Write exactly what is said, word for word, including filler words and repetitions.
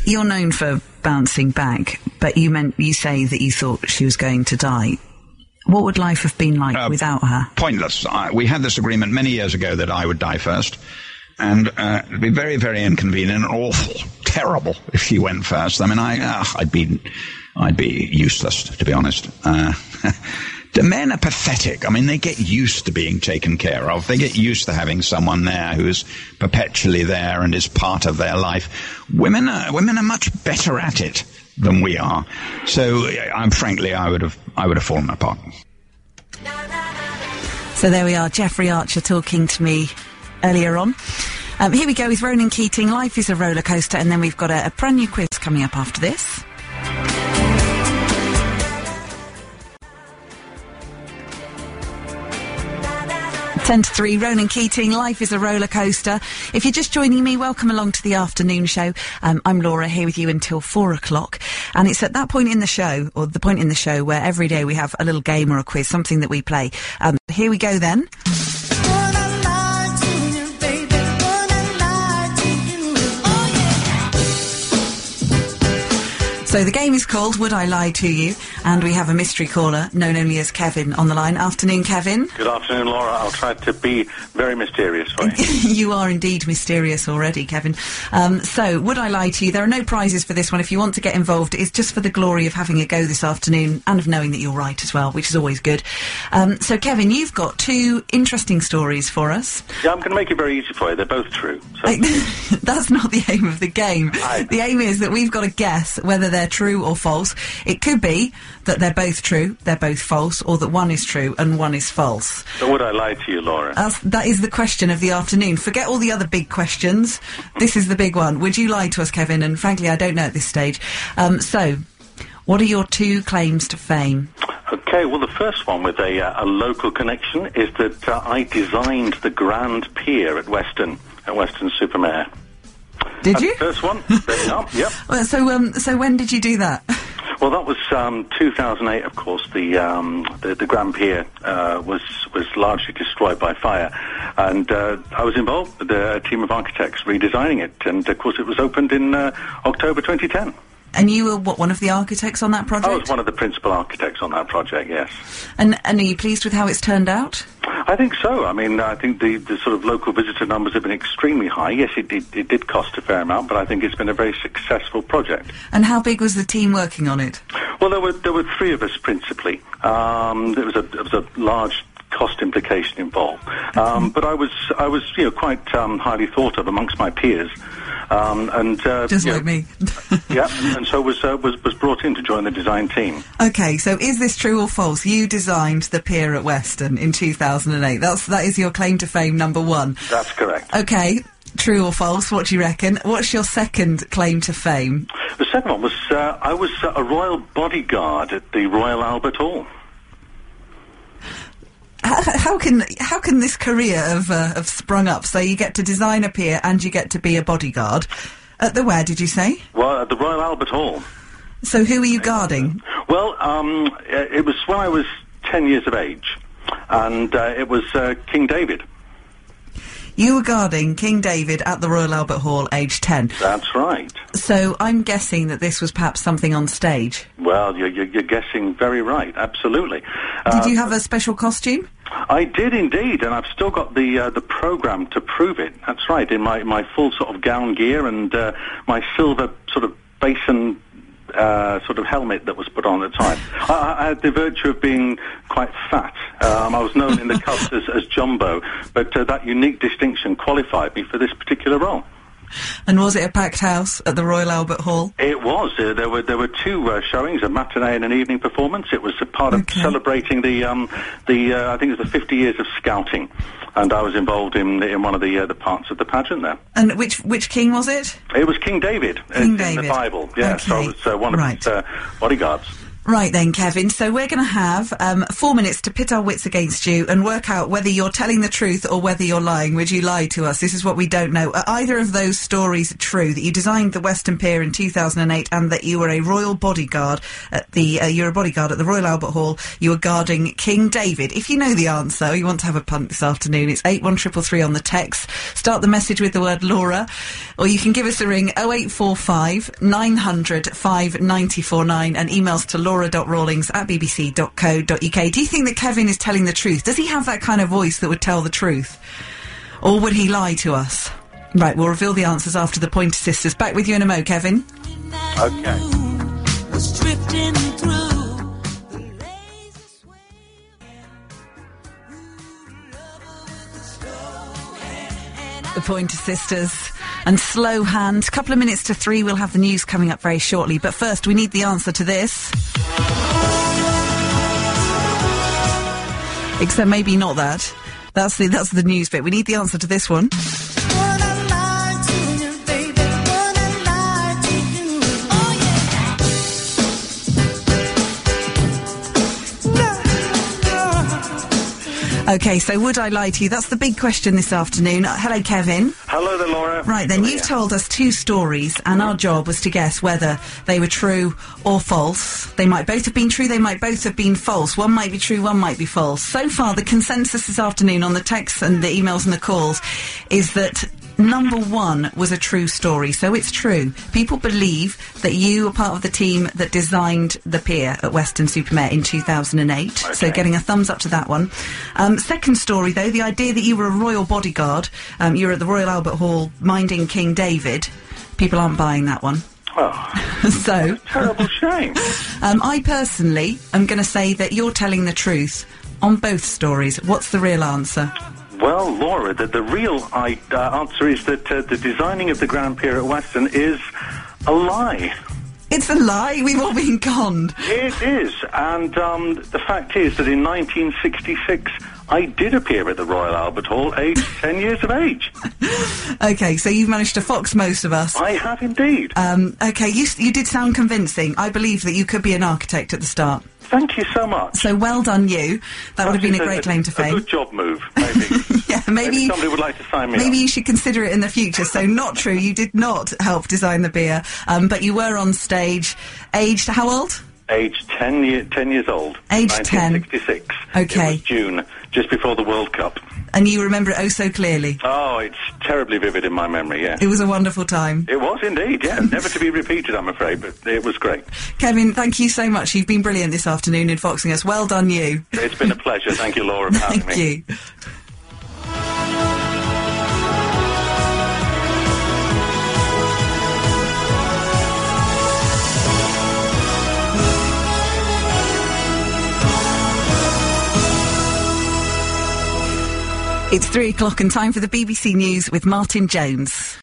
You're known for bouncing back, but you meant you say that you thought she was going to die. What would life have been like uh, without her? Pointless. I, we had this agreement many years ago that I would die first, and uh, it'd be very, very inconvenient and awful, terrible if she went first. I mean, I, uh, I'd be, I'd be useless, to be honest. Uh, the men are pathetic. I mean, they get used to being taken care of. They get used to having someone there who is perpetually there and is part of their life. Women are, women are much better at it than we are. So, I'm frankly, I would have, I would have fallen apart. So there we are, Jeffrey Archer talking to me earlier on. Um, here we go with Ronan Keating, Life is a Roller Coaster, and then we've got a, a brand new quiz coming up after this. ten to three, Ronan Keating, Life is a Roller Coaster. If you're just joining me, welcome along to the afternoon show. Um, I'm Laura, here with you until four o'clock. And it's at that point in the show, or the point in the show, where every day we have a little game or a quiz, something that we play. Um, here we go then. So the game is called Would I Lie to You? And we have a mystery caller, known only as Kevin, on the line. Afternoon, Kevin. Good afternoon, Laura. I'll try to be very mysterious for you. You are indeed mysterious already, Kevin. Um, so, Would I Lie to You? There are no prizes for this one. If you want to get involved, it's just for the glory of having a go this afternoon and of knowing that you're right as well, which is always good. Um, so, Kevin, you've got two interesting stories for us. Yeah, I'm going to make it very easy for you. They're both true. So. I, that's not the aim of the game. I... The aim is that we've got to guess whether they're true or false. It could be that they're both true, they're both false, or that one is true and one is false. So would I lie to you, Laura? That's, that is the question of the afternoon. Forget all the other big questions. This is the big one. Would you lie to us, Kevin? And frankly, I don't know at this stage. Um, so, what are your two claims to fame? Okay, well, the first one with a, uh, a local connection is that uh, I designed the Grand Pier at Weston, at Weston-super-Mare. Did That's you? The first one. There you are. Yep. Well, so, um, so when did you do that? Well, that was um, two thousand eight, of course. The um, the, the Grand Pier uh, was was largely destroyed by fire, and uh, I was involved with a team of architects redesigning it. And of course, it was opened in uh, October twenty ten. And you were, what, one of the architects on that project? I was one of the principal architects on that project, yes. And, and are you pleased with how it's turned out? I think so. I mean, I think the, the sort of local visitor numbers have been extremely high. Yes, it did, it did cost a fair amount, but I think it's been a very successful project. And how big was the team working on it? Well, there were there were three of us principally. Um, there was a there was a large cost implication involved, um, but I was I was you know quite um, highly thought of amongst my peers. Um, and uh, just like know, me. Yeah, and so was uh, was was brought in to join the design team. Okay, so is this true or false? You designed the pier at Weston in two thousand eight. That's that is your claim to fame number one. That's correct. Okay, true or false? What do you reckon? What's your second claim to fame? The second one was uh, I was uh, a royal bodyguard at the Royal Albert Hall. How, how can how can this career have, uh, have sprung up? So you get to design a pier and you get to be a bodyguard at the where? Did you say? Well, at the Royal Albert Hall. So who are you guarding? Well, um, it was when I was ten years of age, and uh, it was uh, King David. You were guarding King David at the Royal Albert Hall, aged ten. That's right. So I'm guessing that this was perhaps something on stage. Well, you're, you're, you're guessing very right. Absolutely. Did uh, you have a special costume? I did indeed, and I've still got the uh, the program to prove it. That's right. In my, my full sort of gown gear and uh, my silver sort of basin. Uh, sort of helmet that was put on at the time. I, I had the virtue of being quite fat. Um, I was known in the cubs as, as Jumbo, but uh, that unique distinction qualified me for this particular role. And was it a packed house at the Royal Albert Hall? It was. Uh, there were there were two uh, showings, a matinee and an evening performance. It was a part of okay. celebrating the um, the uh, I think it was the fifty years of Scouting, and I was involved in in one of the uh, the parts of the pageant there. And which which king was it? It was King David. King in, David. In the Bible, yeah. Okay. So I was uh, one of right. his uh, bodyguards. Right then, Kevin, so we're going to have um, four minutes to pit our wits against you and work out whether you're telling the truth or whether you're lying. Would you lie to us? This is what we don't know. Are either of those stories true, that you designed the Western Pier in two thousand eight and that you were a royal bodyguard at the, uh, you're a bodyguard at the Royal Albert Hall, you were guarding King David? If you know the answer, you want to have a punt this afternoon, it's eight one three three three on the text. Start the message with the word Laura, or you can give us a ring oh eight four five, nine hundred, five nine four nine and emails to laura dot rawlings at b b c dot co dot u k. Do you think that Kevin is telling the truth? Does he have that kind of voice that would tell the truth? Or would he lie to us? Right, we'll reveal the answers after the Pointer Sisters. Back with you in a mo, Kevin. Okay. The Pointer Sisters and Slow Hand. Couple of minutes to three, we'll have the news coming up very shortly. But first, we need the answer to this. Except maybe not that. That's the, that's the news bit. We need the answer to this one. OK, so would I lie to you? That's the big question this afternoon. Uh, hello, Kevin. Hello there, Laura. Right, then, oh, you've yeah. told us two stories, and our job was to guess whether they were true or false. They might both have been true, they might both have been false. One might be true, one might be false. So far, the consensus this afternoon on the texts and the emails and the calls is that number one was a true story, so it's true. People believe that you were part of the team that designed the pier at Weston-super-Mare in two thousand eight, okay. So getting a thumbs up to that one. Um, second story, though, the idea that you were a royal bodyguard, um, you were at the Royal Albert Hall minding King David, people aren't buying that one. Oh, so, terrible shame. um, I personally am going to say that you're telling the truth on both stories. What's the real answer? Well, Laura, the, the real I, uh, answer is that uh, the designing of the Grand Pier at Weston is a lie. It's a lie. We've all been conned. It is, and um, the fact is that in nineteen sixty-six, I did appear at the Royal Albert Hall, aged ten years of age. OK, so you've managed to fox most of us. I have indeed. Um, OK, you, you did sound convincing. I believe that you could be an architect at the start. Thank you so much. So well done, you. That would have been a great a, claim to fame. A good job move, maybe. yeah, maybe, maybe somebody would like to sign me Maybe up. you should consider it in the future. So not true, you did not help design the beer, um, but you were on stage, aged how old? Aged ten, year, ten years old. Aged ten. nineteen sixty-six. Okay. It was June, just before the World Cup. And you remember it oh so clearly. Oh, it's terribly vivid in my memory, yeah. It was a wonderful time. It was indeed, yeah. Never to be repeated, I'm afraid, but it was great. Kevin, thank you so much. You've been brilliant this afternoon in foxing us. Well done, you. It's been a pleasure. Thank you, Laura, for having Thank me. you. It's three o'clock and time for the B B C News with Martin Jones.